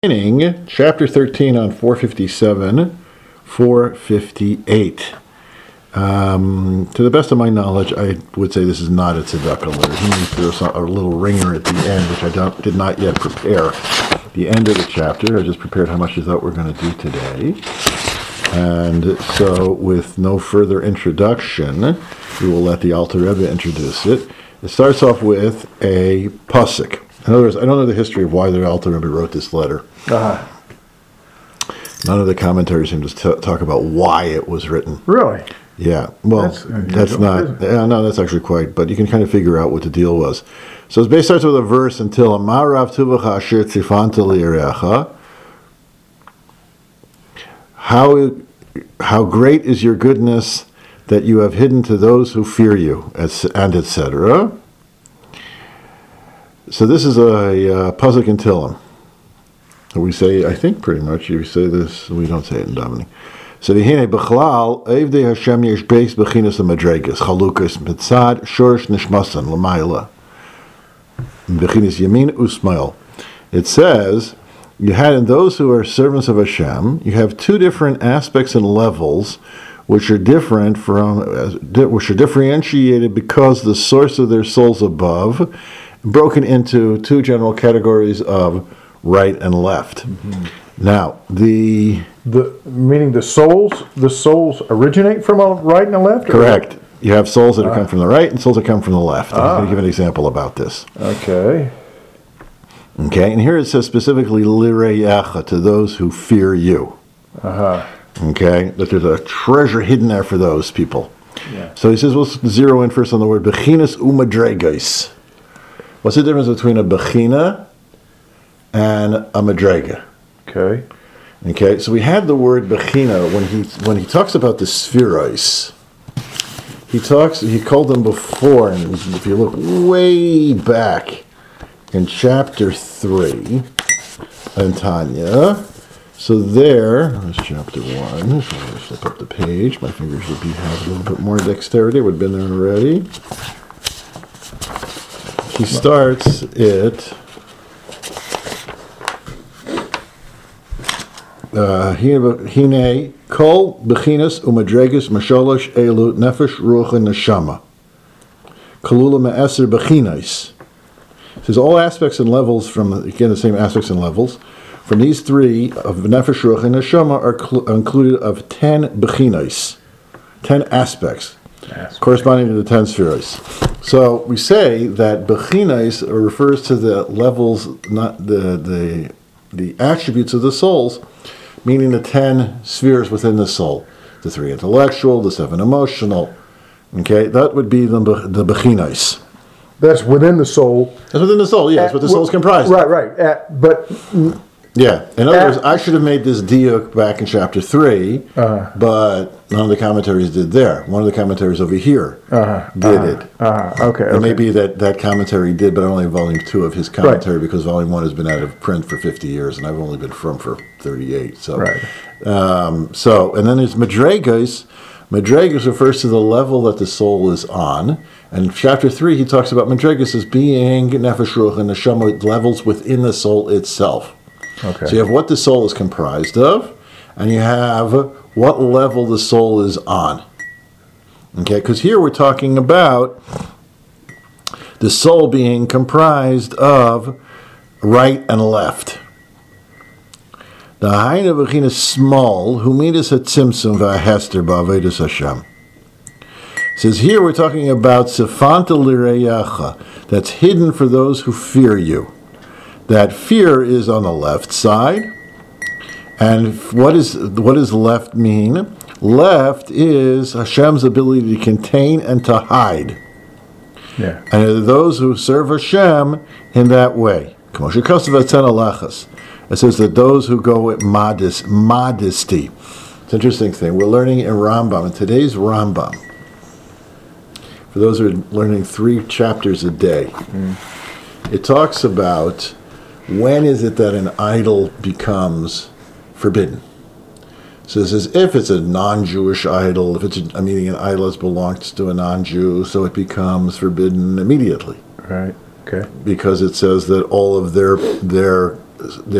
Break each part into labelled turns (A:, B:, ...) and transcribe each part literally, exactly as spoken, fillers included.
A: Beginning, chapter thirteen on four fifty-seven, four fifty-eight. Um, to the best of my knowledge, I would say this is not a tzedakah letter. He means there's a little ringer at the end, which I don't, did not yet prepare. The end of the chapter, I just prepared how much I thought we're going to do today. And so, with no further introduction, we will let the Alter Rebbe introduce it. It starts off with a pasuk. In other words, I don't know the history of why the Alter Rebbe wrote this letter.
B: Uh-huh.
A: None of the commentaries seem to t- talk about why it was written.
B: Really?
A: Yeah. Well,
B: That's
A: that's,
B: unusual,
A: not.
B: isn't it?
A: Yeah, no, that's actually quite. But you can kind of figure out what the deal was. So it starts with a verse until Amarav Tuvacha Asher Tzifanta Li'erecha. How how great is your goodness that you have hidden to those who fear you, and et cetera. So this is a uh, pasuk in Tehillim. We say, I think pretty much, you say this, we don't say it in davening. So v'hinei b'chlal, evdei Hashem yesh beis b'chinas ha'madregas, chalukas mitzad, shorish nishmasan, l'mayla, b'chinas yamin usmail. It says, you had in those who are servants of Hashem, you have two different aspects and levels, which are different from, which are differentiated because the source of their souls above, broken into two general categories of right and left. Mm-hmm. Now, the
B: The meaning the souls, the souls originate from a right and a left? or-
A: correct. You have souls that come from the right and souls that come from the left. I'm
B: Ah.
A: going to give an example about this.
B: Okay.
A: Okay, and here it says specifically lireyacha, to those who fear you.
B: Uh-huh.
A: Okay, that there's a treasure hidden there for those people.
B: Yeah.
A: So he says, we'll zero in first on the word bechinas umadregais. What's the difference between a bechina and a madrega?
B: Okay.
A: Okay, so we had the word bechina when he when he talks about the spheroids. He talks. He called them before, and if you look way back in chapter three, in Tanya. So there, that's chapter one. So I'm flip up the page. My fingers would be have a little bit more dexterity. Would have been there already. He starts it. Uh, Hine kol bechinas umadregas mashalosh elu nefesh ruach and neshama kalula me'eser bechinas. It says all aspects and levels from again the same aspects and levels from these three of nefesh ruach and neshama are cl- included of ten bechinas, ten aspects.
B: Aspect.
A: Corresponding to the ten spheres. So we say that bechinas refers to the levels, not the the the attributes of the souls, meaning the ten spheres within the soul, the three intellectual, the seven emotional. Okay, that would be the the bechinas.
B: That's within the soul.
A: That's within the soul. Yeah, that's what the soul is comprised of.
B: Right, right. Uh, but
A: Yeah. In other
B: Uh,
A: words, I should have made this diuk back in chapter three,
B: Uh-huh.
A: but none of the commentaries did there. One of the commentaries over here
B: Uh-huh.
A: did
B: Uh-huh.
A: it.
B: Uh-huh. Okay.
A: It
B: okay.
A: may be that that commentary did, but only volume two of his commentary because volume one has been out of print for fifty years, and I've only been from for thirty-eight. So,
B: Right.
A: um, so and then there's madregas. Madregas refers to the level that the soul is on. And in chapter three, he talks about madregas as being nefesh ruach and neshama levels within the soul itself.
B: Okay.
A: So you have what the soul is comprised of, and you have what level the soul is on. Okay, because here we're talking about the soul being comprised of right and left. The Haina Bechina small, who midas at Tzimtzum v'ahester ba'avedus Hashem. Says here we're talking about Sefanta lireyacha, that's hidden for those who fear you. That fear is on the left side. And what is what does left mean? Left is Hashem's ability to contain and to hide.
B: Yeah.
A: And it are those who serve Hashem in that way. It says that those who go with modest, modesty. It's an interesting thing. We're learning in Rambam, in today's Rambam, for those who are learning three chapters a day, mm. It talks about when is it that an idol becomes forbidden. So it says if it's a non-Jewish idol, if it's a, I mean an idol that belongs to a non-Jew, so it becomes forbidden immediately.
B: Right. Okay.
A: Because it says that all of their their their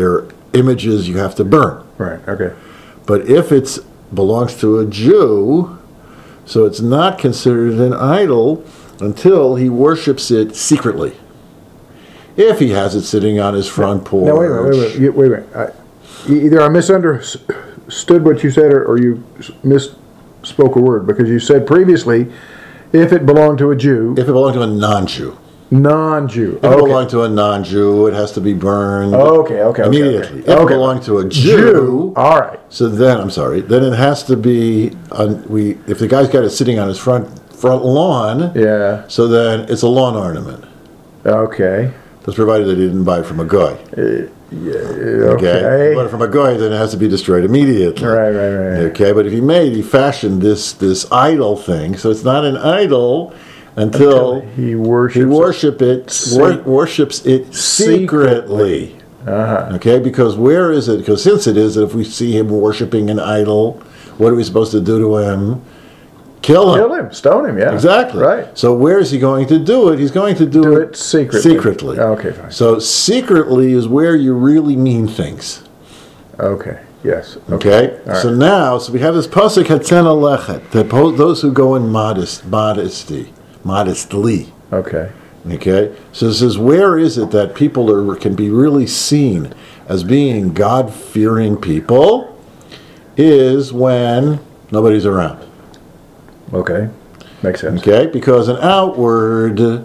A: images you have to burn.
B: Right. Okay.
A: But if it belongs to a Jew, so it's not considered an idol until he worships it secretly. If he has it sitting on his front porch.
B: Now wait a minute. Wait a minute. You- Wait a minute. I, e- either I misunderstood what you said, or, or you s- misspoke a word, because you said previously, if it belonged to a Jew,
A: If it belonged to a non-Jew.
B: non-Jew.
A: If it belonged to a non-Jew, it has to be burned
B: Okay. Okay. Okay.
A: immediately.
B: Okay.
A: If it
B: Okay.
A: belonged to a
B: Jew.
A: Jew,
B: All right.
A: so then I'm sorry, then it has to be on, we. If the guy's got it sitting on his front front lawn,
B: Yeah.
A: so then it's a lawn ornament.
B: Okay.
A: That's provided that he didn't buy it from a guy.
B: Yeah.
A: Okay. If
B: Okay.
A: he bought it from a guy, then it has to be destroyed immediately.
B: Right. Right. Right.
A: Okay, but if he made, he fashioned this this idol thing, so it's not an idol until,
B: He worships.
A: he worship it,
B: Se-
A: wor- worships it secretly.
B: Uh-huh.
A: Okay, because where is it? Because since it is that if we see him worshiping an idol, what are we supposed to do to him? Kill him.
B: Kill him. Stone him. Yeah.
A: Exactly.
B: Right.
A: So where is he going to do it? He's going to do,
B: Do
A: it
B: it secretly.
A: secretly.
B: Okay. Fine.
A: So secretly is where you really mean things.
B: Okay. Yes.
A: Okay.
B: All right.
A: So now, so we have this pasuk Hatzen Alechet, that po- those who go in modest, modesty, modestly.
B: Okay.
A: Okay. So this is where is it that people are can be really seen as being God-fearing people? Is when nobody's around.
B: Okay. Makes sense.
A: Okay, because an outward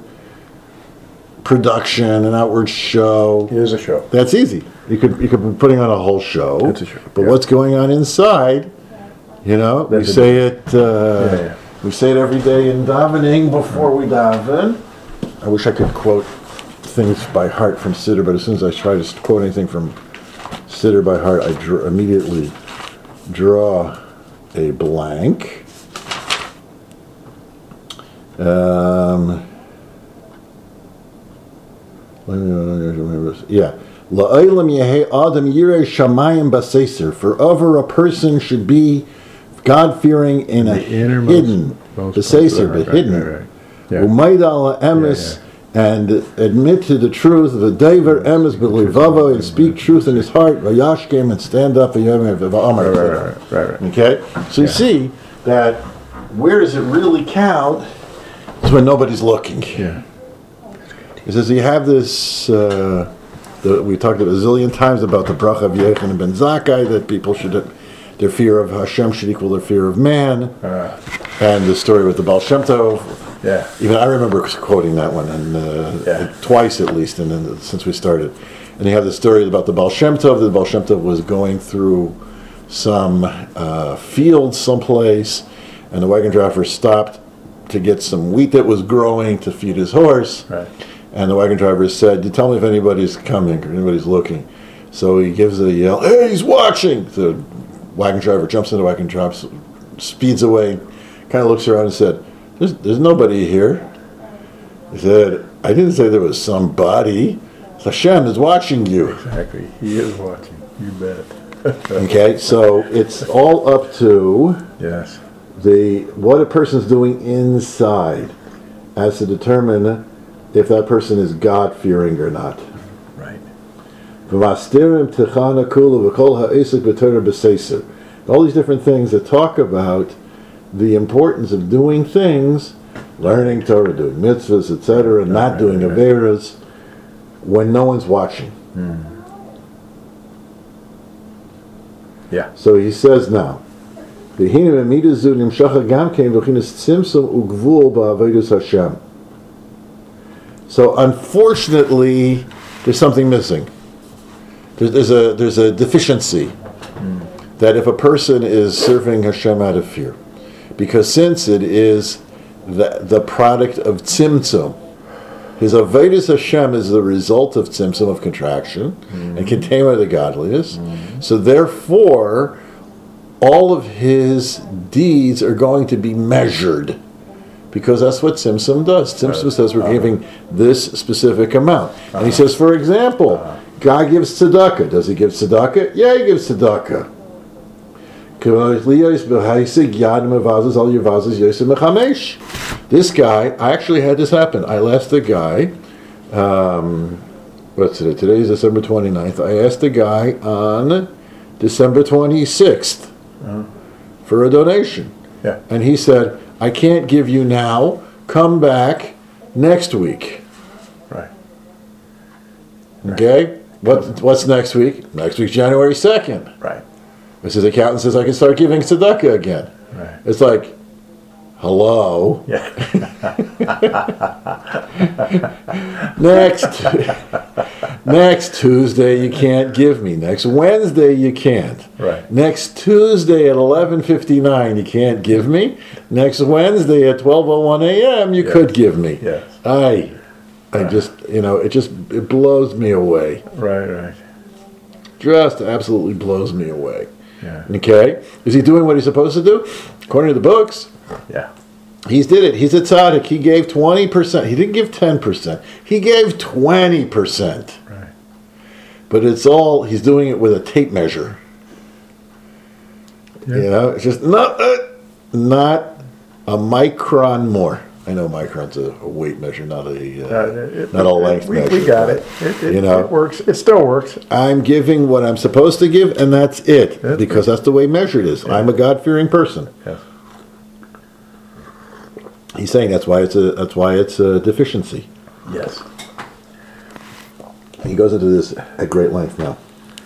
A: production, an outward show,
B: It is a show.
A: that's easy. You could you could be putting on a whole show.
B: It's a show,
A: But
B: yeah.
A: what's going on inside? You know, we
B: That's a
A: say it. Uh,
B: Yeah, yeah.
A: We say it every day in davening before we daven. I wish I could quote things by heart from Siddur, but as soon as I try to quote anything from Siddur by heart, I draw, immediately draw a blank. Um, let me remember this. Yeah. La'olam yehei adam yirei shamayim baseser. Forever a person should be God-fearing in a
B: The innermost-
A: hidden,
B: most
A: baseser,
B: part, right,
A: but hidden.
B: right, right, right. Yeah.
A: Umaid ala emes, and admit to the truth, the daver emes belivavo, and speak truth in his heart, vayashkem, and stand up, v'yom v'amar.
B: Right, right, right, right, right.
A: Okay? So you
B: Yeah.
A: see that where does it really count is when nobody's looking.
B: Yeah.
A: It says you have this, uh, the, we talked a zillion times about the bracha of Yechon ben Zakkai, that people should, their fear of Hashem should equal their fear of man,
B: Uh,
A: and the story with the Baal Shem Tov.
B: yeah.
A: Even I remember quoting that one, and uh,
B: Yeah.
A: twice at least, and then since we started. And you have the story about the Baal Shem Tov. The Baal Shem Tov was going through some uh, field someplace, and the wagon driver stopped to get some wheat that was growing to feed his horse.
B: Right.
A: And the wagon driver said, "You tell me if anybody's coming or anybody's looking." So he gives a yell, "Hey, he's watching!" The wagon driver jumps in the wagon, drops, speeds away, kind of looks around and said, There's, there's nobody here. He said, "I didn't say there was somebody. Hashem is watching you."
B: Exactly. He is watching. You bet.
A: Okay, so it's all up to
B: Yes.
A: the what a person's doing inside as to determine if that person is God-fearing or not.
B: Right.
A: V'mastirim techana kula v'kol ha'esek b'torah b'seser. All these different things that talk about the importance of doing things, learning Torah, doing mitzvahs, et cetera, and not
B: Right,
A: doing
B: right.
A: averas when no one's watching.
B: Yeah.
A: So he says now, "V'hine b'midazu nimshacha gam kein v'chinas tzimtzum ugvul ba'avodus Hashem." So unfortunately, there's something missing. There's, there's a there's a deficiency that if a person is serving Hashem out of fear, because since it is the the product of tzimtzum, his avodas Hashem is the result of tzimtzum, of contraction and containment of the godliness. So therefore, all of his deeds are going to be measured, because that's what tzimtzum does. Tzimtzum says we're giving this specific amount. And he says, for example, God gives tzedakah. Does he give tzedakah? Yeah, he gives tzedakah. This guy, I actually had this happen. I left a guy, um, what's it? Today's December twenty-ninth. I asked the guy on December twenty-sixth
B: Uh-huh.
A: for a donation.
B: Yeah.
A: And he said, I can't give you now. Come back next week.
B: Right.
A: Okay? What, what's next week? Next week's January second.
B: Right.
A: His accountant says I can start giving tzedakah again.
B: Right.
A: It's like, hello?
B: Yeah.
A: Next, next Tuesday you can't give me. Next Wednesday you can't.
B: Right.
A: Next Tuesday at eleven fifty-nine you can't give me. Next Wednesday at twelve oh one a.m. you
B: Yes.
A: could give me.
B: Yes.
A: I, I just, you know, it just, it blows me away.
B: Right. Right.
A: Just absolutely blows me away.
B: Yeah.
A: Okay? Is he doing what he's supposed to do? According to the books,
B: Yeah.
A: He's did it. He's a tzaddik. He gave twenty percent. He didn't give ten percent. He gave twenty percent.
B: Right.
A: But it's all, he's doing it with a tape measure.
B: Yeah.
A: You know, it's just not, uh, not a micron more. I know micron's a, a weight measure, not a, uh,
B: Uh, it-
A: not a
B: it-
A: length
B: we,
A: measure.
B: We got
A: but
B: it. It, it,
A: you know.
B: it works. It still works.
A: I'm giving what I'm supposed to give, and that's it.
B: That's
A: because that's the way measured is. I'm a God-fearing person.
B: Yes.
A: He's saying that's why it's a that's why it's a deficiency.
B: Yes.
A: He goes into this at great length now.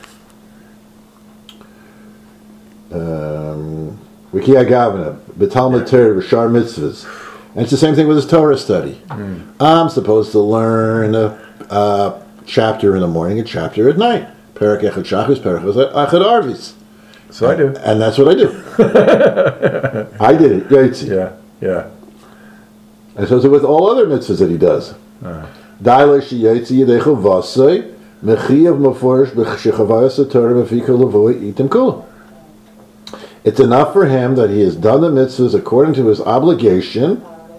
A: Um, Wiki Agavana, B'Talmud Torah, B'Shar Mitzvahs. And it's the same thing with his Torah study.
B: Mm.
A: I'm supposed to learn a, a chapter in the morning, a chapter at night. Perek Echad Shachris, Perek Echad Arvis.
B: So I do.
A: And that's what I do. I did it. Yaitzi.
B: Yeah. Yeah.
A: And so it's with all other mitzvahs that he does.
B: Uh,
A: Daile sheyetzi yedechu vasei, mechiyav maforish b'shechavayas Torah b'fika levoy itim kula. It's enough for him that he has done the mitzvahs according to his obligation,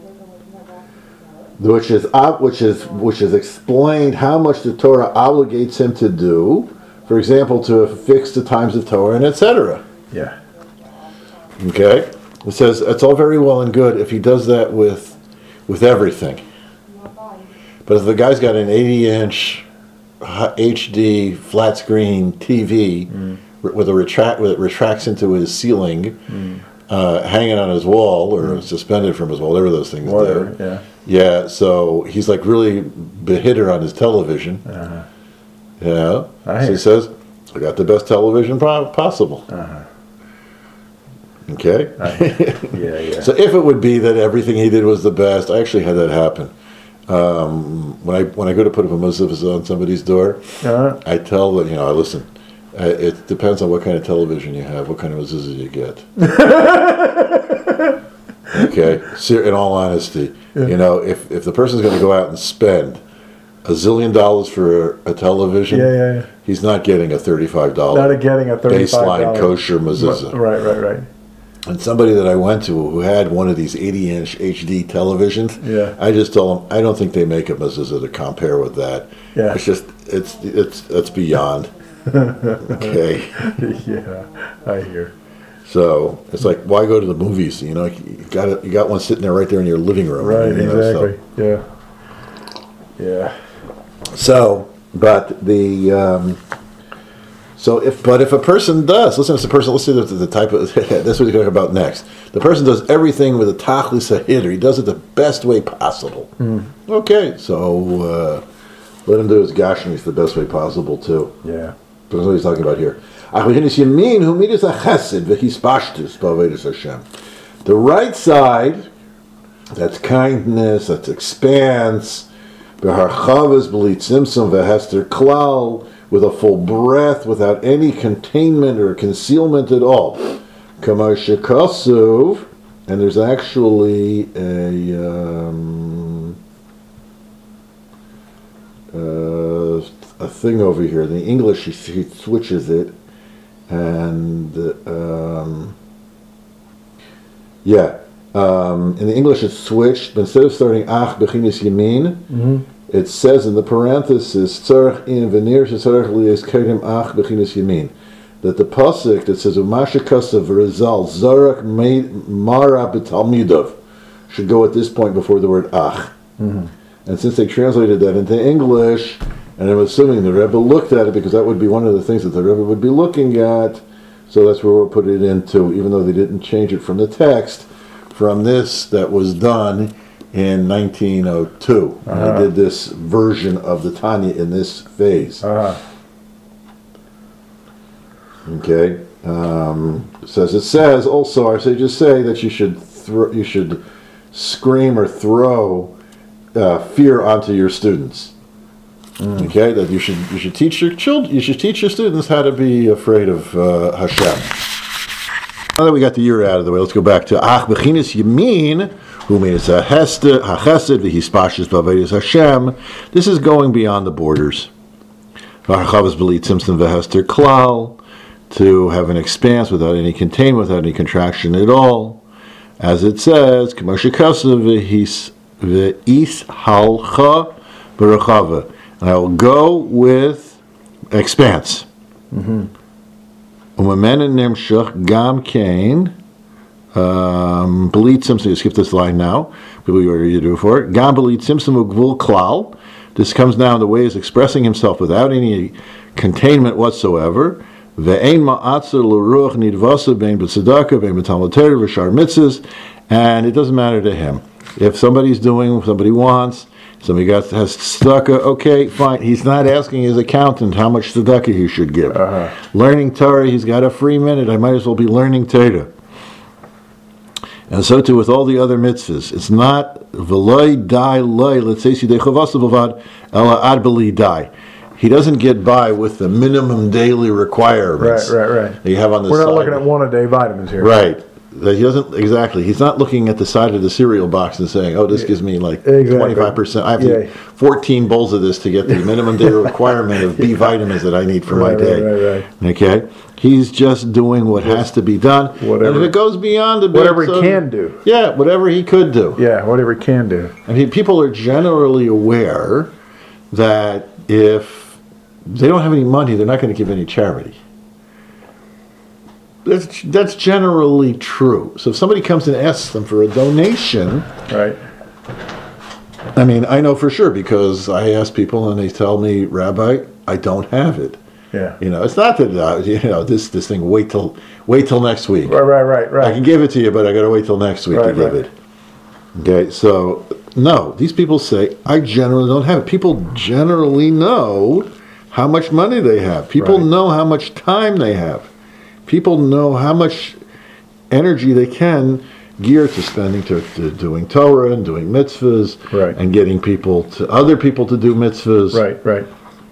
A: which is ob- which is which is explained how much the Torah obligates him to do. For example, to fix the times of Torah and et cetera.
B: yeah.
A: Okay, it says it's all very well and good if he does that with with everything. But if the guy's got an eighty inch H D flat screen T V
B: Mm.
A: with a retract with it retracts into his ceiling,
B: Mm.
A: uh, hanging on his wall or suspended from his wall, whatever those things
B: Whatever.
A: do.
B: Yeah.
A: Yeah, so he's like really behitter on his television.
B: Uh-huh.
A: Yeah,
B: I
A: so
B: hear.
A: he says, "I got the best television po- possible."
B: Uh-huh.
A: Okay.
B: I hear. Yeah. Yeah.
A: So if it would be that everything he did was the best, I actually had that happen. Um, when I when I go to put up a mezuzah on somebody's door,
B: uh-huh.
A: I tell them, you know, I listen. Uh, it depends on what kind of television you have, what kind of mezuzah you get. Okay, Ser- in all honesty,
B: Yeah.
A: you know, if if the person's going to go out and spend a zillion dollars for a, a television,
B: Yeah. Yeah. Yeah.
A: he's not getting a thirty-five
B: Not
A: dollars
B: a getting a thirty-five
A: baseline
B: dollars
A: kosher mezuzah.
B: Right. Right. Right.
A: And somebody that I went to who had one of these eighty inch H D televisions,
B: Yeah.
A: I just told him, I don't think they make a mezuzah to compare with that.
B: Yeah.
A: It's just, it's, it's, it's beyond. Okay.
B: Yeah. I hear.
A: So it's like, why go to the movies? You know, you got it, you got one sitting there right there in your living room.
B: Right.
A: you know, so-
B: Exactly. Yeah. Yeah.
A: So, but the um, so if but if a person does listen to the person, listen to the type of that's what we're talking about next. The person does everything with a tachlis hitter. He does it the best way possible.
B: Mm.
A: Okay, so uh, let him do his gashmis the best way possible too.
B: Yeah.
A: That's what he's talking about here. The right side, that's kindness, that's expanse, with a full breath, without any containment or concealment at all. And there's actually a um, uh, a thing over here. In the English, he, he switches it, and um, yeah, um, in the English it's switched. But instead of starting ach bechinis yamin,
B: Mm-hmm.
A: it says in the parenthesis tzarich in venir shetzarich liyes kedem ach bechinis yamin, that the pasuk that says umasha kasav v'rizal zarak mara b'talmidov should go at this point before the word ach.
B: Mm-hmm.
A: And since they translated that into English, And I'm assuming the Rebbe looked at it because that would be one of the things that the Rebbe would be looking at. So that's where we'll put it into, even though they didn't change it from the text, from this that was done in nineteen oh two. Uh-huh. They did this version of the Tanya in this phase.
B: Uh-huh.
A: Okay. Um, it says it says also our sages say that you should throw, you should scream or throw uh, fear onto your students. Mm. Okay, that you should you should teach your children you should teach your students how to be afraid of uh, Hashem. Now that we got the year out of the way, let's go back to Ach Bechinas Yamin, who made us a Hesed Hachesed v'Hispashis b'Avedis Hashem. This is going beyond the borders. V'Harchavas B'li Simpson v'Hester Klal, to have an expanse without any containment, without any contraction at all, as it says, K'moshe Kasav v'Is Halcha b'Rachava. And I will go with expanse. U'Mamen Nimshach Gam Kain. Belit Simpson, you skip this line now. People you already do for it. Gam Belit Simpson Ugvul Klal. This comes now in the way of expressing himself without any containment whatsoever. Ve'ein ma'atzer l'ruach nidvasa bein b'tzedakah bein b'talmud Torah v'shar mitzvahs. And it doesn't matter to him. If somebody's doing what somebody wants, somebody got has tzedakah, okay, fine. He's not asking his accountant how much tzedakah he should give. Uh-huh. Learning Torah, he's got a free minute. I might as well be learning Torah. And so too with all the other mitzvahs. It's not v'loy dai loy let's say sidei chavasa b'vad ela ad b'li dai. He doesn't get by with the minimum daily requirements.
B: Right, right, right.
A: That you have on the
B: We're
A: side.
B: not looking at one a day vitamins here.
A: Right. That he doesn't exactly. He's not looking at the side of the cereal box and saying, "Oh, this yeah. gives me like twenty-five percent. I have
B: yeah.
A: to fourteen bowls of this to get the minimum daily requirement of B yeah. vitamins that I need for
B: right,
A: my day."
B: Right, right, right.
A: Okay. He's just doing what yeah. has to be done.
B: Whatever.
A: And if it goes beyond a bit,
B: whatever he
A: so,
B: can do.
A: Yeah, whatever he could do.
B: Yeah, whatever he can do.
A: I mean, people are generally aware that if they don't have any money, they're not going to give any charity. That's, that's generally true. So if somebody comes and asks them for a donation,
B: right?
A: I mean, I know for sure because I ask people and they tell me, Rabbi, I don't have it.
B: Yeah.
A: You know, it's not that uh, you know this this thing. Wait till wait till next week.
B: Right, right, right, right.
A: I can give it to you, but I got to wait till next week
B: right,
A: to give
B: right.
A: it. Okay, so no, these people say I generally don't have it. People generally know how much money they have. People
B: right.
A: know how much time they have. People know how much energy they can gear to spending to, to doing Torah and doing mitzvahs
B: right.
A: and getting people to other people to do mitzvahs.
B: Right, right.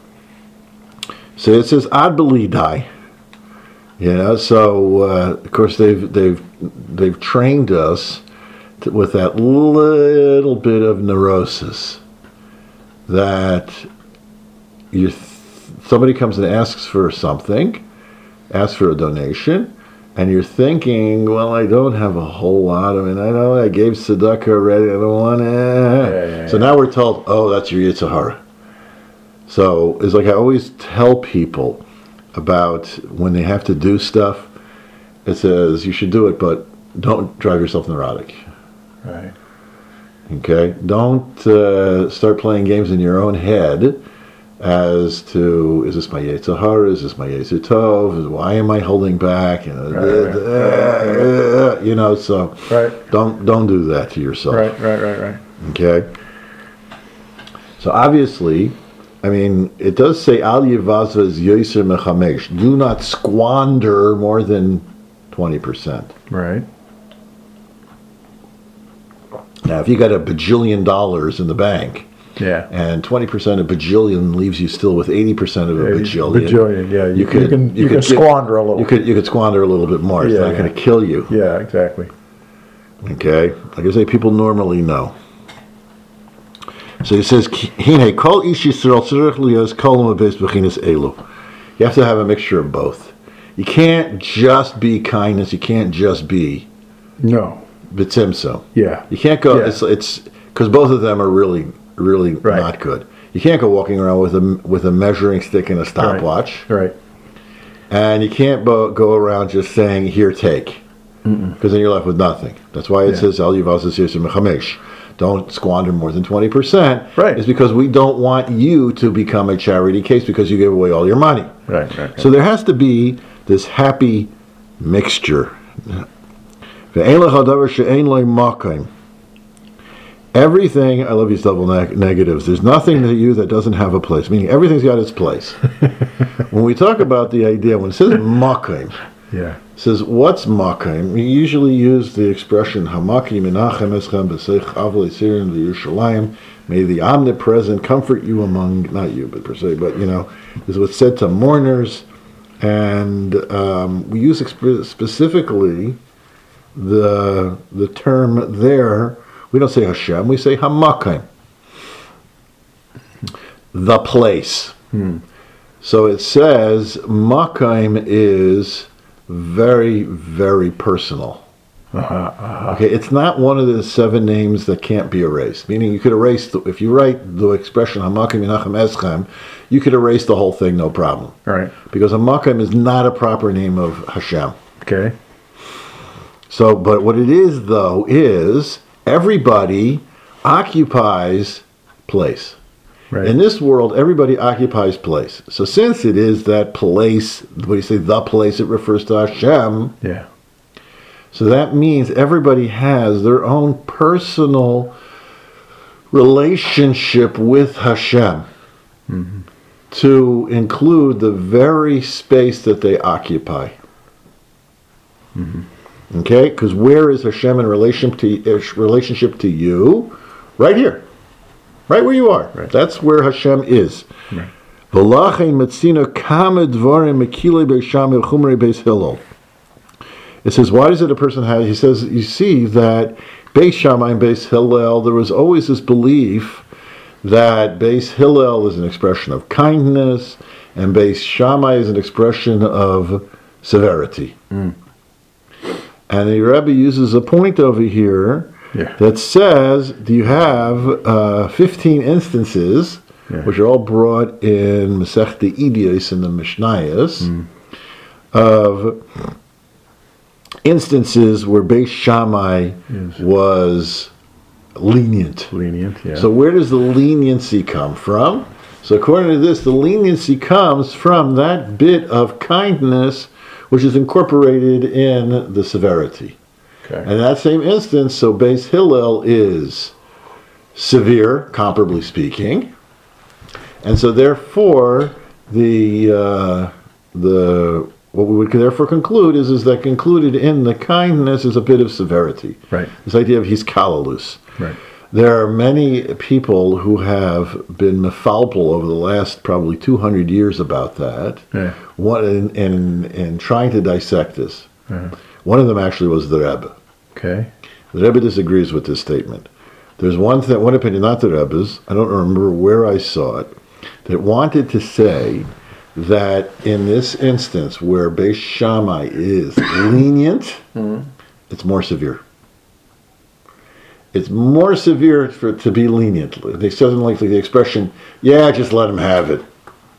A: So it says ad belidai. You know, so uh, of course they've they've they've trained us to, with that little bit of neurosis that you th- somebody comes and asks for something. Ask for a donation, and you're thinking, well, I don't have a whole lot. I mean, I know I gave tzedakah already. I don't want to.
B: Yeah, yeah,
A: so
B: yeah.
A: now we're told, oh, that's your Yetzer Hara. So it's like I always tell people about when they have to do stuff. It says you should do it, but don't drive yourself neurotic.
B: Right.
A: Okay. Don't uh, start playing games in your own head. As to, is this my Yetzer Hara? Is this my Yetzer Tov? Why am I holding back? You know,
B: right, right,
A: uh,
B: right,
A: right. you know so
B: right.
A: don't don't do that to yourself.
B: Right, right, right, right.
A: Okay. So obviously, I mean, it does say Al Yivazva is Yoser Mechamesh. Do not squander more than twenty percent.
B: Right.
A: Now, if you got a bajillion dollars in the bank.
B: Yeah.
A: And twenty percent of bajillion leaves you still with eighty percent of a bajillion.
B: Bajillion, yeah. You,
A: you, could,
B: you can, you
A: you
B: can
A: could
B: squander a little.
A: You could you could squander a little bit more. It's
B: yeah,
A: not
B: yeah.
A: going to kill you.
B: Yeah, exactly.
A: Okay. Like I say, people normally know. So he says, Hine kol ish Yisrael tzarich liyos kol mabes b'chinas elu. You have to have a mixture of both. You can't just be kindness. You can't just be
B: no
A: b'tzimtzum.
B: Yeah.
A: You can't go.
B: Yeah.
A: It's it's because both of them are really. really
B: right.
A: not good. You can't go walking around with a with a measuring stick and a stopwatch.
B: Right. right.
A: And you can't bo- go around just saying, here, take. Because then you're left with nothing. That's why it
B: yeah.
A: says, Al Yivazas Yisur Mechamesh. don't squander more than twenty percent,
B: Right.
A: is because we don't want you to become a charity case because you gave away all your money.
B: Right, right.
A: So there has to be this happy mixture. Everything, I love these double neg- negatives, there's nothing to you that doesn't have a place, meaning everything's got its place. When we talk about the idea, when it says makim,
B: Yeah.
A: it says, what's makim? We usually use the expression, Hamaki menachem eschem b'seich avle sirin v'Yerushalayim, may the omnipresent comfort you among, not you, but per se, but you know, is what's said to mourners, and um, we use exp- specifically the the term there. We don't say Hashem, we say Hamakim. The place.
B: Hmm.
A: So it says Makim is very, very personal.
B: Uh-huh, uh-huh.
A: Okay, it's not one of the seven names that can't be erased. Meaning you could erase, the, if you write the expression Hamakim Menachem Eschem, you could erase the whole thing, no problem.
B: Right.
A: Because Hamakim is not a proper name of Hashem.
B: Okay.
A: So, but what it is, though, is everybody occupies place.
B: Right.
A: In this world, everybody occupies place. So since it is that place, what do you say, the place, it refers to Hashem.
B: Yeah.
A: So that means everybody has their own personal relationship with Hashem,
B: Mm-hmm.
A: to include the very space that they occupy.
B: Mm-hmm.
A: Okay, because where is Hashem in relation to uh, relationship to you? Right here, right where you are.
B: Right.
A: That's where Hashem is.
B: Right.
A: V'lachein metzina kama dvarim mekilei beis Shammai v'chumrei beis Hillel. It says, why does it a person have? He says, you see that Beis Shammai and Beis Hillel, there was always this belief that Beis Hillel is an expression of kindness, and Beis Shammai is an expression of severity.
B: Mm.
A: And the Rebbe uses a point over here
B: Yeah.
A: that says, do you have uh, fifteen instances,
B: Yeah.
A: which are all brought in Masechta Idiyos in the Mishnayos,
B: Mm.
A: of instances where Beis Shammai
B: Yes.
A: was lenient.
B: Lenient, yeah.
A: So where does the leniency come from? So according to this, the leniency comes from that bit of kindness which is incorporated in the severity.
B: okay.
A: And in that same instance, so Beis Hillel is severe, comparably speaking, and so therefore the uh, the what we would therefore conclude is is that concluded in the kindness is a bit of severity.
B: Right.
A: This idea of he's kalalus.
B: Right.
A: There are many people who have been mefalpel over the last probably two hundred years about that.
B: Yeah.
A: One in, in, in trying to dissect this.
B: Uh-huh.
A: One of them actually was the Rebbe.
B: Okay.
A: The Rebbe disagrees with this statement. There's one th- one opinion, not the Rebbe's, I don't remember where I saw it, that wanted to say that in this instance where Beis Shammai is lenient,
B: Mhm.
A: it's more severe. It's more severe for to be lenient. They said like the expression, yeah, just let him have it.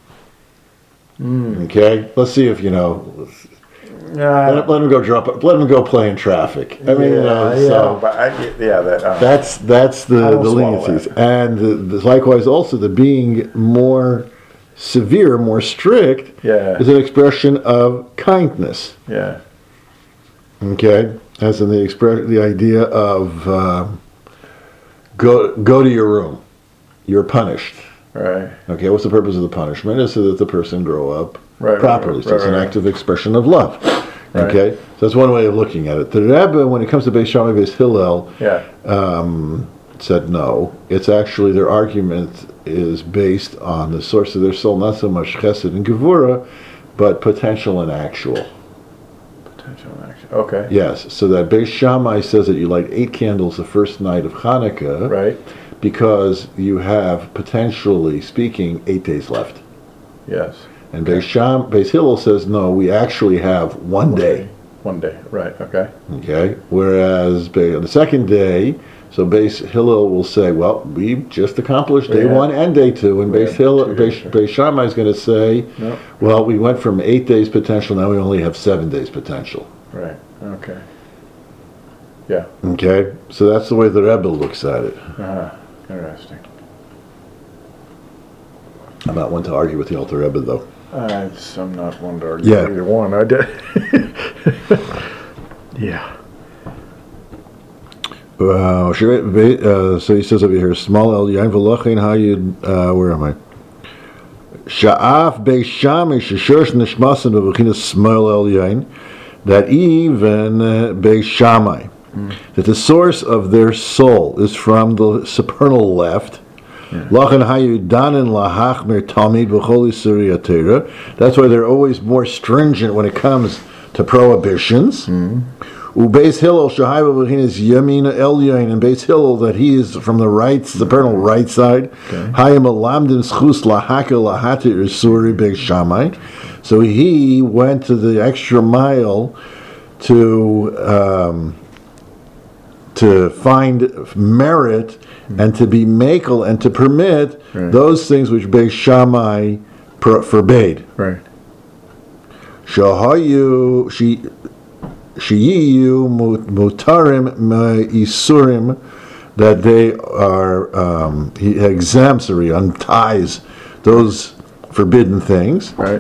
B: Mm.
A: Okay? Let's see if, you know,
B: Uh,
A: let, let him go drop, let him go play in traffic. I mean, you know,
B: yeah,
A: so
B: but I, yeah, that. Uh,
A: that's that's the,
B: I
A: the
B: don't swallow
A: leniencies.
B: that.
A: And the, the, likewise also the being more severe, more strict
B: Yeah.
A: is an expression of kindness.
B: yeah.
A: Okay? As in the express the idea of um, go go to your room. You're punished.
B: Right.
A: Okay, what's the purpose of the punishment? Is so that the person grow up
B: Right, right,
A: properly.
B: right,
A: so it's
B: right,
A: an
B: right.
A: active expression of love.
B: Right.
A: Okay, so that's one way of looking at it. The Rebbe, when it comes to Beis Shammai, Beis Hillel,
B: Yeah.
A: um, said no. It's actually their argument is based on the source of their soul, not so much chesed and gevura, but potential and actual.
B: Potential action. Okay.
A: Yes, so that Beis Shammai says that you light eight candles the first night of Hanukkah,
B: Right.
A: because you have, potentially speaking, eight days left.
B: Yes.
A: And Beis Sham, Beis Hillel says, no, we actually have one day.
B: One day. Right. Okay.
A: Okay? Whereas Be- the second day, so Beis Hillel will say, well, we've just accomplished day
B: Yeah.
A: one and day two. And
B: We
A: Beis
B: have
A: Hillel,
B: two
A: Beis,
B: days.
A: Beis Shammai is going to say,
B: No.
A: well, we went from eight days potential, now we only have seven days potential.
B: Right. Okay. Yeah.
A: Okay, so that's the way the Rebbe looks at it.
B: Uh-huh. Interesting.
A: I'm not one to argue with the Alter Rebbe, though.
B: Uh, I'm not one to argue
A: Yeah.
B: either one. I did. Yeah.
A: Uh, should I- uh, so he says over here, small el yain v'lachin hayid. Uh, where am I? Sha'af beishamish sheshursh nishmasin b'v'chinas small el yain. That even uh, beishamai, mm. that the source of their soul is from the supernal left. Lachin hayid danin lahachmir tamid b'chol yisuri atera. That's why they're always more stringent when it comes to prohibitions. Mm. Ubeis Hillel Shahaiba B'chinas Yamina Elyain, and Beis Hillel that he is from the right, the supernal right side. Hayim Alamdim Schus Lahaka Lahati Ursuri Beis Shammai. So he went to the extra mile to um, to find merit and to be makel and to permit right. those things which Beis Shammai per- forbade.
B: Right.
A: Shahayu she. Shiyu mutarim isurim, that they are um, he exempts or he unties those forbidden things.
B: Right.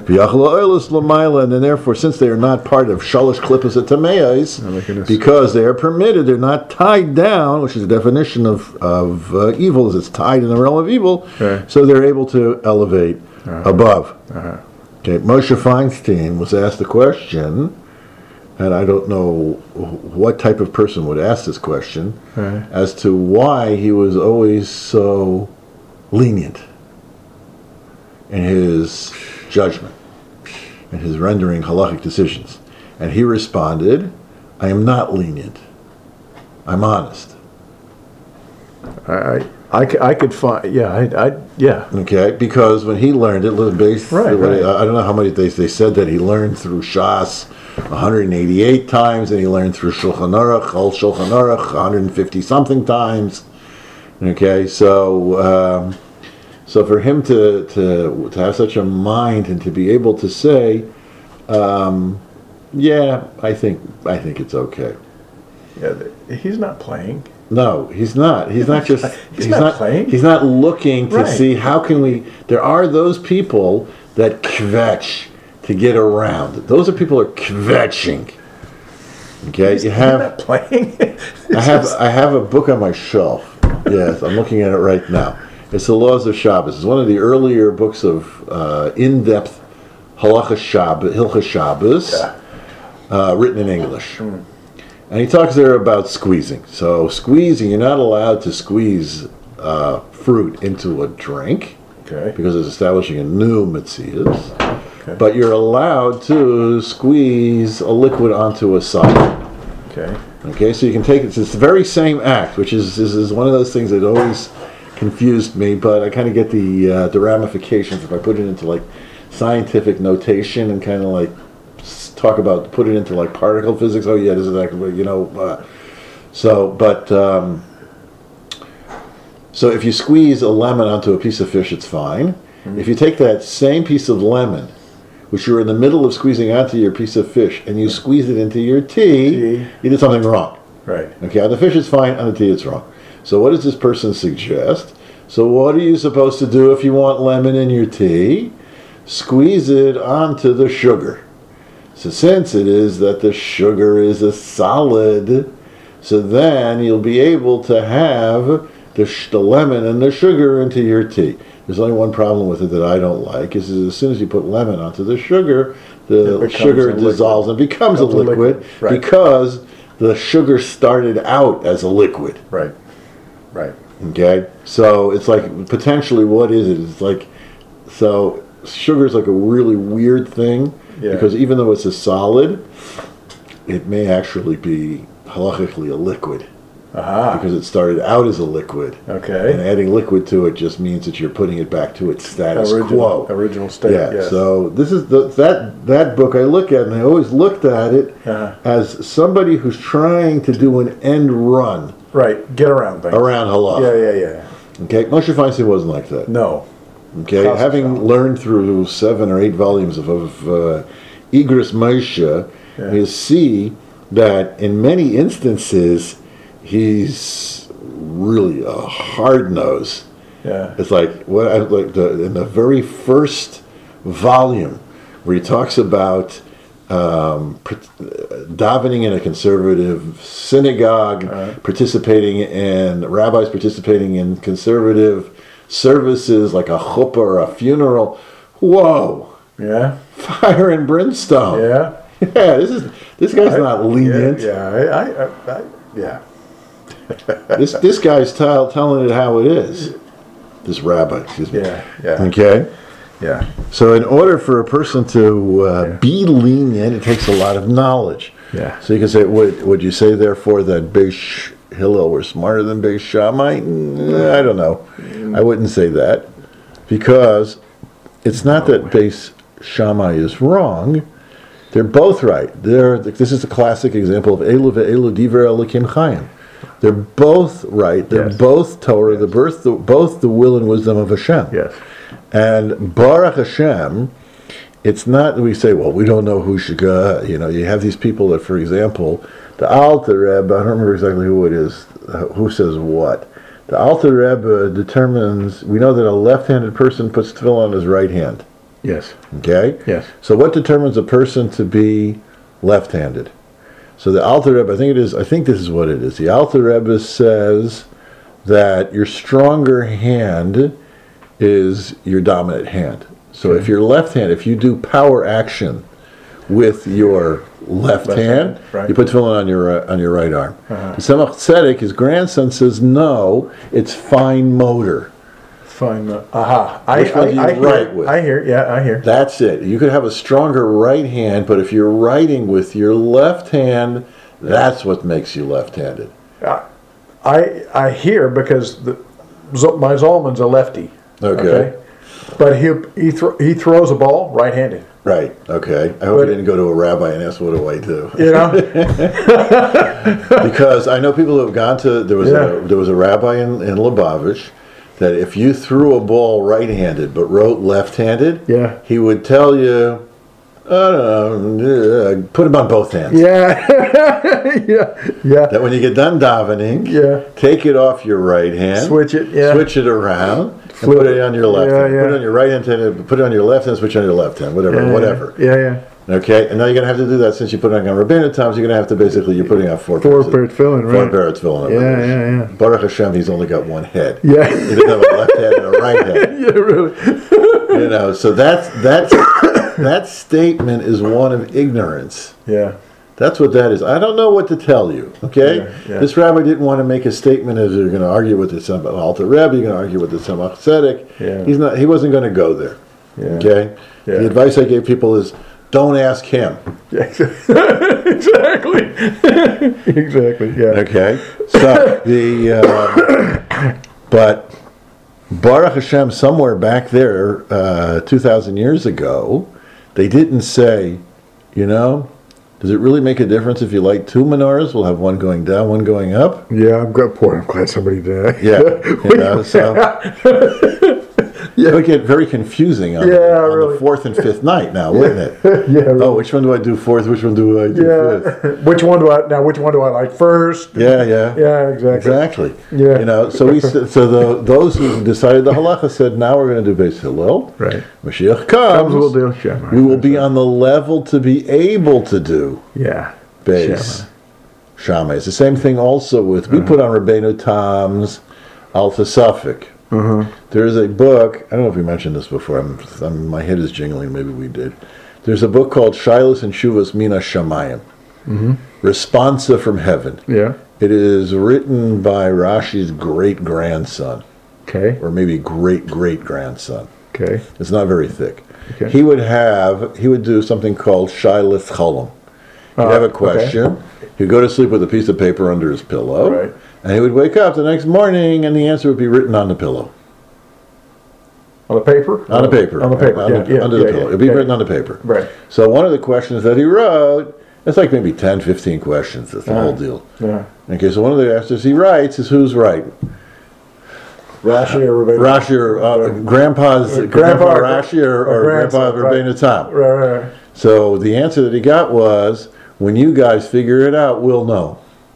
A: And then therefore, since they are not part of shalosh klippas atameis,
B: oh,
A: because they are permitted, they're not tied down, which is the definition of of uh, evil, is it's tied in the realm of evil.
B: Right.
A: So they're able to elevate uh-huh. above.
B: Uh-huh.
A: Okay, Moshe Feinstein was asked the question. And I don't know what type of person would ask this question
B: right.
A: as to why he was always so lenient in his judgment and his rendering halachic decisions. And he responded, I am not lenient. I'm honest.
B: I, I, I, I could find, yeah, I, I, yeah.
A: Okay, because when he learned it, based,
B: right, right.
A: I don't know how many they, they said that he learned through Shas one hundred eighty-eight times, and he learned through Shulchan Aruch, All Shulchan Aruch, one hundred fifty something times. Okay, so um, so for him to, to to have such a mind and to be able to say, um, yeah, I think I think it's okay.
B: Yeah, he's not playing.
A: No, he's not. He's not just.
B: he's, he's not, not playing.
A: He's not looking to
B: right.
A: see how can we. There are those people that kvetch to get around. Those are people who are kvetching. Okay,
B: he's,
A: you have.
B: He's not playing.
A: I have. I have a book on my shelf. Yes, I'm looking at it right now. It's the Laws of Shabbos. It's one of the earlier books of uh, in-depth halacha Shabbos, Hilchah Shabbos,
B: yeah.
A: uh, written in English.
B: Mm.
A: And he talks there about squeezing. So squeezing, you're not allowed to squeeze uh, fruit into a drink,
B: okay,
A: because it's establishing a new metzias.
B: Okay.
A: But you're allowed to squeeze a liquid onto a solid.
B: Okay.
A: Okay, so you can take it. It's the very same act, which is is, is one of those things that always confused me. But I kind of get the uh, the ramifications if I put it into like scientific notation and kind of like talk about put it into like particle physics. Oh yeah, this is actually, you know. Uh, so, but um, so if you squeeze a lemon onto a piece of fish, it's fine. Mm-hmm. If you take that same piece of lemon, which you're in the middle of squeezing onto your piece of fish, and you squeeze it into your tea,
B: tea.
A: you did something wrong.
B: Right.
A: Okay, on the fish it's fine, on the tea it's wrong. So what does this person suggest? So what are you supposed to do if you want lemon in your tea? Squeeze it onto the sugar. So since it is that the sugar is a solid, so then you'll be able to have the, sh- the lemon and the sugar into your tea. There's only one problem with it that I don't like, is as soon as you put lemon onto the sugar, the sugar dissolves and becomes a liquid, a liquid. Right. Because the sugar started out as a liquid.
B: Right, right.
A: Okay, so it's like potentially what is it? It's like, so sugar is like a really weird thing, yeah. Because even though it's a solid, it may actually be halachically a liquid.
B: Aha.
A: Because it started out as a liquid.
B: Okay.
A: And adding liquid to it just means that you're putting it back to its status
B: original,
A: quo.
B: Original state,
A: yeah.
B: Yes.
A: So this is the, that that book I look at, and I always looked at it uh-huh. as somebody who's trying to do an end run.
B: Right. Get around things.
A: Around halach.
B: Yeah, yeah, yeah.
A: Okay. Moshe Feinstein wasn't like that.
B: No.
A: Okay. Cost Having so. learned through seven or eight volumes of, of uh, Igros Moshe, yeah. you see that in many instances he's really a hard nose.
B: Yeah.
A: It's like what I like the in the very first volume where he talks about um, davening in a conservative synagogue, uh-huh. participating in rabbis participating in conservative services like a chuppah or a funeral. Whoa!
B: Yeah.
A: Fire and brimstone.
B: Yeah.
A: Yeah. This is this guy's I, not lenient.
B: Yeah. Yeah. I, I, I, yeah.
A: this this guy's t- telling it how it is. This rabbi, excuse me.
B: Yeah. Yeah.
A: Okay.
B: Yeah.
A: So in order for a person to uh, yeah. be lenient, it takes a lot of knowledge.
B: Yeah.
A: So you can say, would, would you say therefore that Beis Hillel were smarter than Beis Shammai? Mm, I don't know. I wouldn't say that, because it's not that Beis Shammai is wrong. They're both right. They're, this is a classic example of Elu ve'elu divrei Elokim Chaim. They're both right. They're
B: yes.
A: both Torah.
B: Yes.
A: They're both the, both the will and wisdom of Hashem.
B: Yes.
A: And Baruch Hashem, it's not that we say, well, we don't know who should go. You know, you have these people that, for example, the Alter Rebbe, I don't remember exactly who it is, who says what. The Alter Rebbe determines, we know that a left-handed person puts tefillin on his right hand.
B: Yes.
A: Okay?
B: Yes.
A: So what determines a person to be left-handed? So the Alter Rebbe, I think it is, I think this is what it is. The Alter Rebbe says that your stronger hand is your dominant hand. So okay. if you're left-handed, if you do power action with your left, left hand, hand right. you put tefillin on your uh, on your right arm. Uh-huh. The Tzemach Tzedek, his grandson, says no, it's fine motor.
B: Fine motor. Aha. I,
A: Which one
B: I,
A: do you
B: I
A: write
B: hear,
A: with?
B: I hear, yeah, I hear.
A: That's it. You could have a stronger right hand, but if you're writing with your left hand, that's what makes you left-handed.
B: Uh, I I hear because the, my Zalman's a lefty.
A: Okay.
B: okay? But he he, th- he throws a ball right-handed.
A: Right. Okay. I hope
B: but,
A: you didn't go to a rabbi and ask what do I do.
B: You know.
A: Because I know people who have gone to there was
B: yeah.
A: a there was a rabbi in, in Lubavitch that if you threw a ball right-handed but wrote left-handed,
B: yeah.
A: he would tell you, I don't know, put them on both hands.
B: Yeah. yeah. Yeah.
A: That when you get done davening,
B: yeah.
A: take it off your right hand,
B: switch it, yeah.
A: switch it around,
B: Flip
A: and put it on your left
B: yeah,
A: hand.
B: yeah.
A: Put it on your right hand, put it on your left hand, switch it on your left hand, whatever,
B: yeah,
A: whatever.
B: Yeah, yeah.
A: Okay, and now you're going to have to do that since you put it on Rabbeinu Tom's. You're going to have to basically, you're putting out four
B: Four
A: pairs of
B: tefillin, right?
A: Four pairs of tefillin.
B: Yeah, yeah, yeah.
A: Baruch Hashem, he's only got one head.
B: Yeah.
A: He doesn't have a left head and a right head.
B: Yeah, really.
A: You know, so that's, that's, that statement is one of ignorance.
B: Yeah.
A: That's what that is. I don't know what to tell you, okay?
B: Yeah, yeah.
A: This rabbi didn't want to make a statement as you're going to argue with the Alter Rebbe, you're going to argue with the Tzemach Tzedek.
B: Yeah.
A: He's not, he wasn't going to go there,
B: yeah.
A: okay?
B: Yeah.
A: The advice I gave people is, don't ask him.
B: Yeah, exactly. Exactly, yeah.
A: Okay? So, the, uh, but Baruch Hashem, somewhere back there, uh, two thousand years ago, they didn't say, you know, does it really make a difference if you light two menorahs? We'll have one going down, one going up.
B: Yeah, I'm glad. Boy, I'm glad somebody did.
A: Yeah, you know, so yeah, it would get very confusing on,
B: yeah,
A: the, on
B: really.
A: the fourth and fifth night now, wouldn't it?
B: Yeah. Really.
A: Oh, which one do I do fourth? Which one do I do
B: yeah.
A: fifth?
B: Which one do I now? Which one do I like first?
A: Yeah, yeah,
B: yeah, exactly,
A: exactly.
B: Yeah,
A: you know, so we so the those who decided the halacha said now we're going to do Beis Hillel.
B: Right.
A: Mashiach comes.
B: comes we'll do Shammai.
A: We will be on the level to be able to do.
B: Yeah.
A: Beis Shammai. It's the same thing also with, we uh-huh. put on Rabbeinu Tom's Alta Suffolk.
B: Uh-huh.
A: There's a book, I don't know if we mentioned this before, I'm, I'm, my head is jingling, maybe we did. There's a book called Shilas and Shuvas Mina Shamayim.
B: Mm-hmm.
A: Responsa from Heaven.
B: Yeah.
A: It is written by Rashi's great-grandson.
B: Okay.
A: Or maybe great-great-grandson.
B: Okay.
A: It's not very thick.
B: Okay.
A: He would have, he would do something called Shilas Cholam. He'd have a question. Okay. He'd go to sleep with a piece of paper under his pillow.
B: Right.
A: And he would wake up the next morning and the answer would be written on the pillow.
B: On the paper?
A: On the paper.
B: On the paper,
A: on
B: yeah,
A: the,
B: yeah,
A: Under
B: yeah,
A: the
B: yeah,
A: pillow. It would be
B: yeah.
A: written on the paper.
B: Right.
A: So one of the questions that he wrote, it's like maybe ten, fifteen questions. That's the
B: uh,
A: whole deal.
B: Yeah.
A: Okay, so one of the answers he writes is who's right.
B: Rashi or Rabbeinu?
A: Rashi or uh, Grandpa's,
B: uh,
A: Grandpa,
B: Grandpa
A: Rashi or, or, or Grandpa
B: right.
A: Rabbeinu Tam.
B: Right, right, right.
A: So the answer that he got was, when you guys figure it out, we'll know.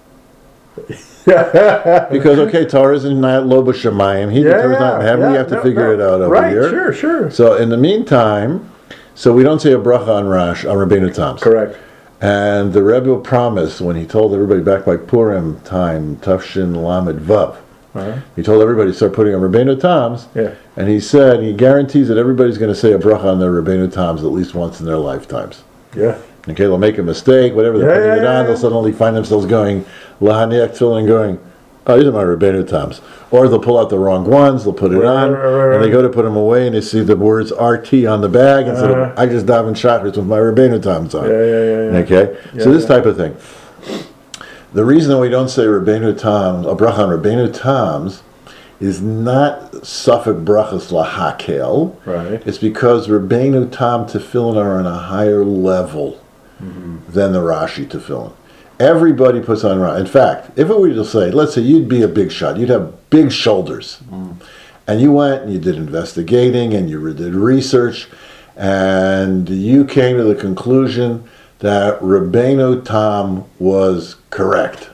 A: Because, okay, Torah is not lo b'shamayim. He
B: Yeah,
A: Torah's not in heaven.
B: yeah,
A: We have to
B: no,
A: figure
B: no.
A: it out over
B: Right,
A: here.
B: sure, sure.
A: So in the meantime, so we don't say a bracha on Rosh, on Rabbeinu Tam's.
B: Correct.
A: And the Rebbe promised, when he told everybody back by Purim time, Tafshin Lamed Vav,
B: Uh-huh.
A: he told everybody to start putting on Rabbeinu Tam's,
B: Yeah.
A: and he said, he guarantees that everybody's going to say a bracha on their Rabbeinu Tam's at least once in their lifetimes.
B: Yeah.
A: Okay, they'll make a mistake, whatever they're
B: Yeah,
A: putting
B: yeah,
A: it
B: yeah,
A: on, they'll
B: yeah.
A: suddenly find themselves going, Lahaniach Tefillin, and going, oh, these are my Rabbeinu Tam's. Or they'll pull out the wrong ones, they'll put it
B: Right,
A: on,
B: right, right,
A: and they
B: right.
A: go to put them away, and they see the words R T on the bag, instead
B: Uh-huh.
A: of, I just daven Shacharis with my Rabbeinu Tam's on.
B: Yeah, yeah, yeah, yeah.
A: Okay?
B: Yeah,
A: so this
B: yeah.
A: type of thing. The reason that we don't say Rabbeinu Tam, a bracha on Rabbeinu Tam's, is not Safek Brachas Lahakel.
B: Right.
A: It's because Rabbeinu Tam Tefillin are on a higher level than the Rashi Tefillin. Everybody puts on Rashi. In fact, if it were to say, let's say you'd be a big shot, you'd have big shoulders, and you went and you did investigating and you did research, and you came to the conclusion that Rabbeinu Tam was correct,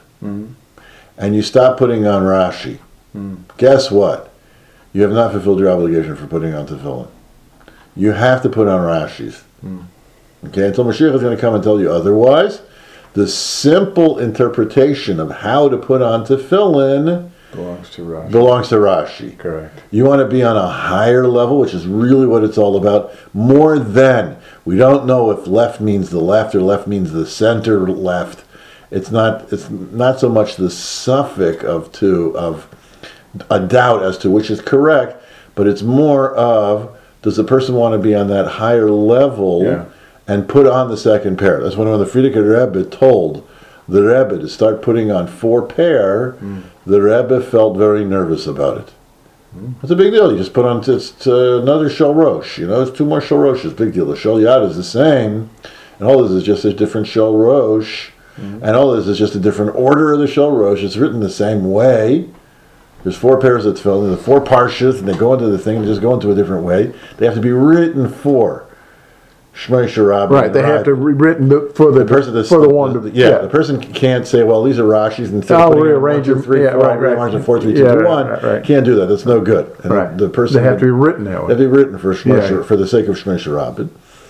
A: and you stopped putting on Rashi. Guess what? You have not fulfilled your obligation for putting on tefillin. You have to put on Rashi's. Okay, until Mashiach is going to come and tell you otherwise. The simple interpretation of how to put on tefillin
B: Belongs to Rashi.
A: belongs to Rashi.
B: Correct.
A: You want to be on a higher level, which is really what it's all about. More than, we don't know if left means the left or left means the center left. It's not. It's not so much the suffix of two of a doubt as to which is correct, but it's more of, does the person want to be on that higher level
B: Yeah.
A: and put on the second pair? That's when, when the Frierdiker Rebbe told the Rebbe to start putting on four pair,
B: Mm.
A: the Rebbe felt very nervous about it. It's a big deal. You just put on just uh, another Shel Rosh. You know, it's two more Shel Roshes. Big deal. The Shel Yad is the same, and all this is just a different Shel Rosh, and all this is just a different order of the Shel Rosh. It's written the same way. There's four pairs of tefillin, the four parshas, and they go into the thing and just go into a different way. They have to be written for Shmei Sharab.
B: Right. They have to be written for the,
A: The person that's
B: for the one. To,
A: yeah, the person can't say, well, these are Rashi's, and instead
B: I'll
A: of putting in
B: rearrange
A: one, two,
B: them.
A: three,
B: Yeah,
A: four,
B: right, right.
A: rearrange them four, three, two,
B: Yeah,
A: two,
B: right,
A: one.
B: right, right.
A: Can't do that. That's no good. And
B: Right.
A: the person
B: They have to be written that
A: They
B: way.
A: have to be written for Shmei
B: Yeah.
A: Shar- for the sake of Shmei Sharabid.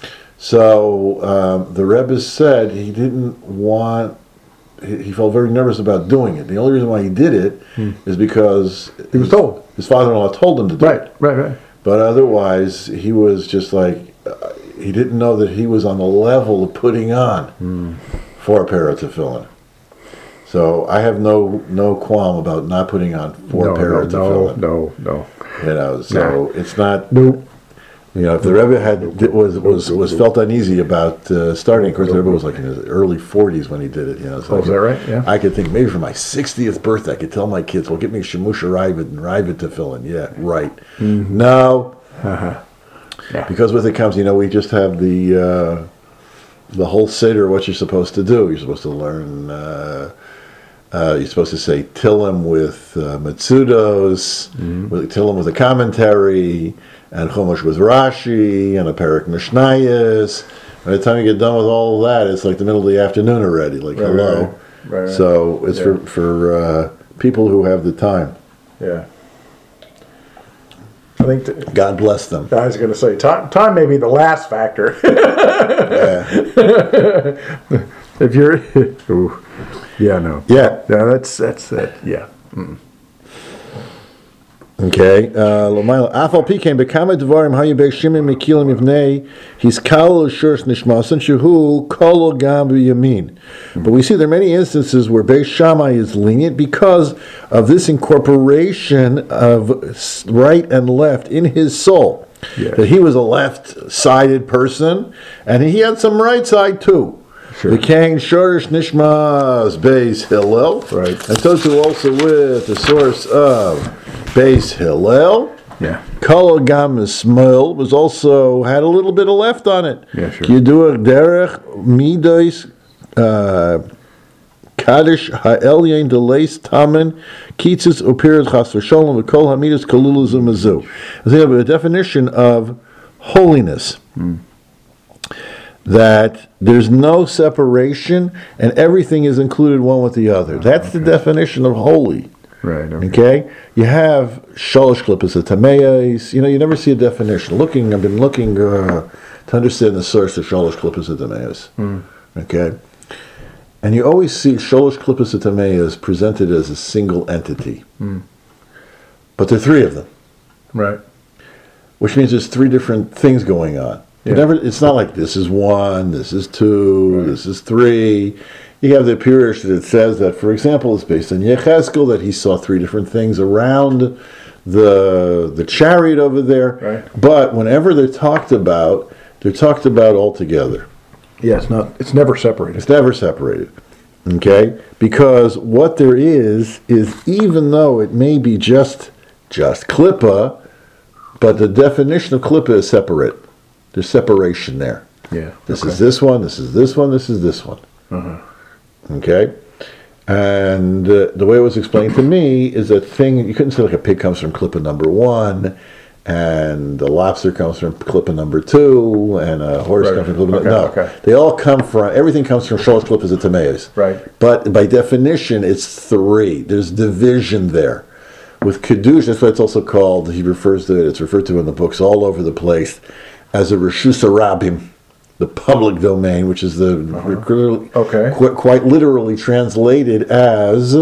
A: So um, the Rebbe said he didn't want. He, he felt very nervous about doing it. The only reason why he did it is because
B: He was
A: his,
B: told.
A: his father-in-law told him to do
B: Right.
A: it.
B: Right. Right.
A: But otherwise, he was just like, uh, he didn't know that he was on the level of putting on four pair of tefillin. So I have no no qualm about not putting on four
B: No.
A: pair
B: No.
A: of
B: No.
A: tefillin.
B: No. No.
A: You know, so it's not.
B: Nope.
A: You know, if the Rebbe had was was was felt uneasy about uh, starting, of course, the Rebbe was like in his early forties when he did it. You know, so
B: Oh, is that right? Yeah.
A: I could think maybe for my sixtieth birthday, I could tell my kids, "Well, get me Shemusha Ravid and Ravid Tefillin." Yeah, right. No,
B: Uh-huh. Yeah.
A: because with it comes, you know, we just have the uh, the whole seder. What you're supposed to do? You're supposed to learn. Uh, uh, you're supposed to say Tillim with uh, Mitsudos, with Tillim with a commentary, and Chumash with Rashi, and a Perek Mishnayos. By the time you get done with all of that, it's like the middle of the afternoon already. Like,
B: Right,
A: hello.
B: right, right, right.
A: So it's
B: Yeah.
A: for for uh, people who have the time.
B: Yeah. I think that,
A: God bless them.
B: I was going to say time. Time may be the last factor.
A: Yeah.
B: If you're, ooh, yeah, no,
A: Yeah.
B: yeah, that's that's it. Yeah.
A: Okay. L'mayla afal pikein bekama dvarim hayu beishimim mekilim ivnei he's kal shurs nishmasan shehu kol gam b'yamin. But we see there are many instances where Beis Shammai is lenient because of this incorporation of s- right and left in his soul.
B: Yes.
A: That he was a left-sided person, and he had some right side too.
B: Sure.
A: The king Shorish Nishmas Beis Hillel,
B: Right.
A: and so too also with the source of Beis Hillel.
B: Yeah.
A: Kol Gam Ismail was also had a little bit of left on it.
B: Yeah, sure.
A: Yidua Derech Midos uh, Kaddish Ha'elyain Deleis Tamen Kitzis Upirat Chas V'Sholem V'Kol Hamidas Kalulu Zumazu. I think of a definition of holiness. that there's no separation and everything is included one with the other. That's the definition of holy.
B: Right. Okay.
A: Okay, you have shalosh klippas tameis. You know, you never see a definition. Looking, I've been looking uh, to understand the source of shalosh klippas tameis.
B: Mm.
A: Okay, and you always see shalosh klippas tameis presented as a single entity,
B: Mm.
A: but there are three of them,
B: Right.
A: which means there's three different things going on.
B: Yeah.
A: It never, it's not like this is one, this is two,
B: Right.
A: this is three. You have the Pirush that says that, for example, it's based on Yechezkel, that he saw three different things around the the chariot over there.
B: Right.
A: But whenever they're talked about, they're talked about all together.
B: Yeah, it's not. It's never separated.
A: It's never separated. Okay? Because what there is, is even though it may be just just klippa, but the definition of klippa is separate. There's separation there.
B: Yeah.
A: This
B: okay.
A: is this one, this is this one, this is this one.
B: Uh-huh.
A: Okay? And uh, the way it was explained to me is that thing, you couldn't say like a pig comes from klippa number one, and the lobster comes from klippa number two, and a horse
B: Right.
A: comes from klippa
B: Okay,
A: no.
B: okay.
A: They all come from, everything comes from shalosh klippas and tameis.
B: Right.
A: But by definition, it's three. There's division there. With Kiddush, that's why it's also called, he refers to it, it's referred to in the books all over the place, as a Reshus Rabim, the public domain, which is the
B: Uh-huh. Okay.
A: qu- quite literally translated as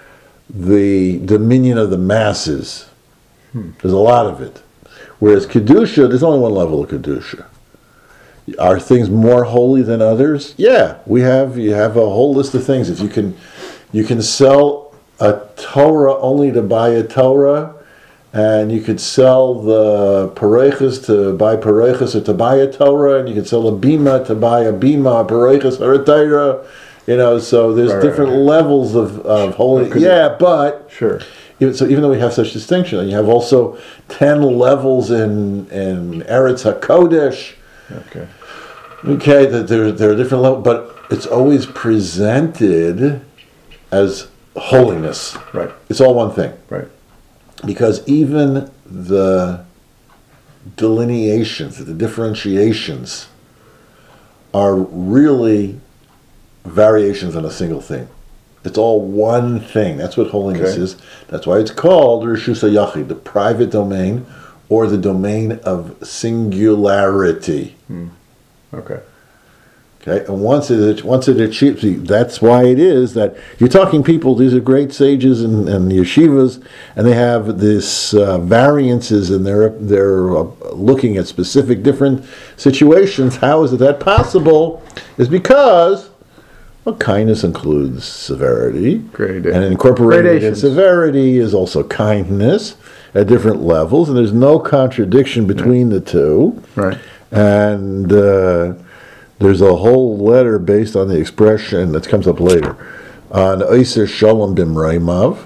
A: the dominion of the masses.
B: Hmm.
A: There's a lot of it. Whereas Kedusha, there's only one level of Kedusha. Are things more holy than others? Yeah, we have. You have a whole list of things. If you can, you can sell a Torah only to buy a Torah, and you could sell the Parechas to buy Parechas or to buy a Torah, and you could sell a Bima to buy a Bima, a Parechas or a Torah. You know, so there's
B: Right,
A: different
B: right.
A: levels of, of holy.
B: Okay.
A: Yeah, but
B: Sure.
A: even- so even though we have such distinction, and you have also ten levels in in Eretz HaKodesh.
B: Okay.
A: Okay, that there there are different levels, but it's always presented as holiness.
B: Right.
A: It's all one thing.
B: Right.
A: Because even the delineations, the differentiations, are really variations on a single thing. It's all one thing. That's what holiness
B: Okay.
A: is. That's why it's called Reshus HaYachid, the private domain, or the domain of singularity.
B: Okay.
A: Okay, and once it once it achieves, that's why it is that you're talking people. These are great sages and, and yeshivas, and they have this uh, variances, and they're they're uh, looking at specific different situations. How is it that possible? Is because well, kindness includes severity,
B: Great.
A: and incorporated in
B: Gradations.
A: severity is also kindness at different levels, and there's no contradiction between the two.
B: Right.
A: And uh, there's a whole letter based on the expression that comes up later on Eiser Shalom Bimraimav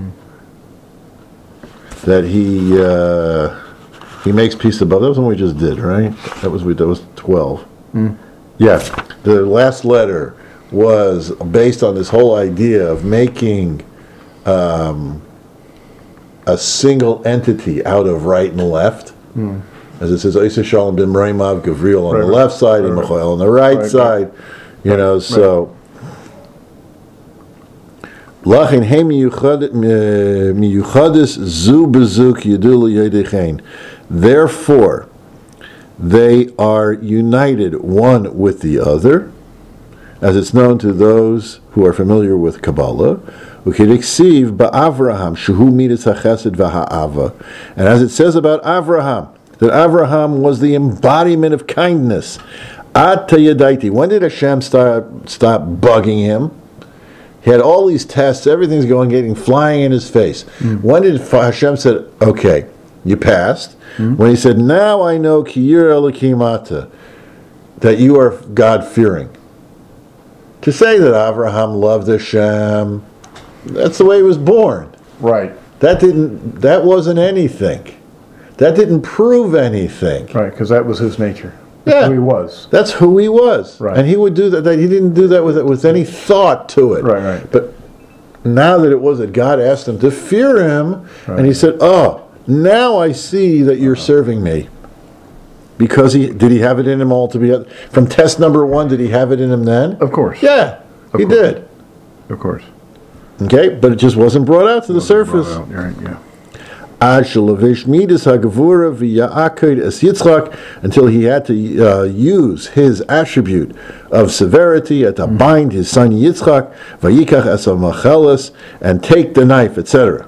A: that he uh, he makes peace above. That was one we just did, right? That was we. That was twelve. Yeah, the last letter was based on this whole idea of making um, a single entity out of right and left. As it says, Eiser Shalom Bimraimav, Gavriel on
B: Right,
A: the
B: right.
A: left side and
B: Right, right.
A: Michael on the right,
B: Right,
A: side. You know, so. Lachin he miyuchadis zu bezuk yidul yedechein. Therefore, they are united one with the other, as it's known to those who are familiar with Kabbalah. Ukidiksiv ba'Avraham shehu midas hachesed v'ha'ava, and as it says about Avraham, that Avraham was the embodiment of kindness. Ad tayadaiti. When did Hashem start stop bugging him? He had all these tests, everything's going, getting flying in his face. When did Hashem said, okay, you passed? When he said, now I know Kiyir Elohimata, that you are God-fearing. To say that Avraham loved Hashem, that's the way he was born.
B: Right.
A: That didn't, that wasn't anything. That didn't prove anything.
B: Right. Because that was his nature.
A: Yeah.
B: Who he was.
A: That's who he was.
B: Right.
A: And he would do that, that. He didn't do that with with any thought to it.
B: Right, right.
A: But now that it was that God asked him to fear him, and he
B: Right.
A: said, oh, now I see that you're serving me. Because he did he have it in him all to be from test number one? Did he have it in him then?
B: Of course.
A: Yeah, he
B: course.
A: did.
B: Of course.
A: Okay, but it just wasn't brought out to the surface.
B: Well, right, yeah.
A: Ad shelavish midas hagavura v'ya'akid es Yitzchak, until he had to uh, use his attribute of severity and to
B: Mm-hmm.
A: bind his son Yitzchak, vayikach es machelis, and take the knife, et cetera.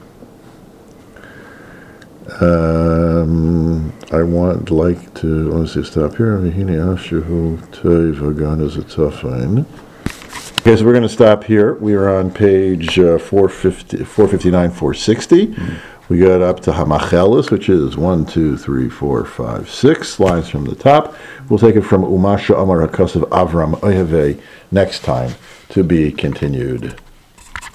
A: Um, I want like to let's see, stop here. V'hine ashehu tov hagan is a tough one. Okay, so we're going to stop here. We are on page uh, four fifty, four fifty-nine, four sixty. Mm-hmm. We got up to Hamachelis, which is one, two, three, four, five, six lines from the top. We'll take it from Umasha Amar HaKasav Avram Oyheve next time, to be continued.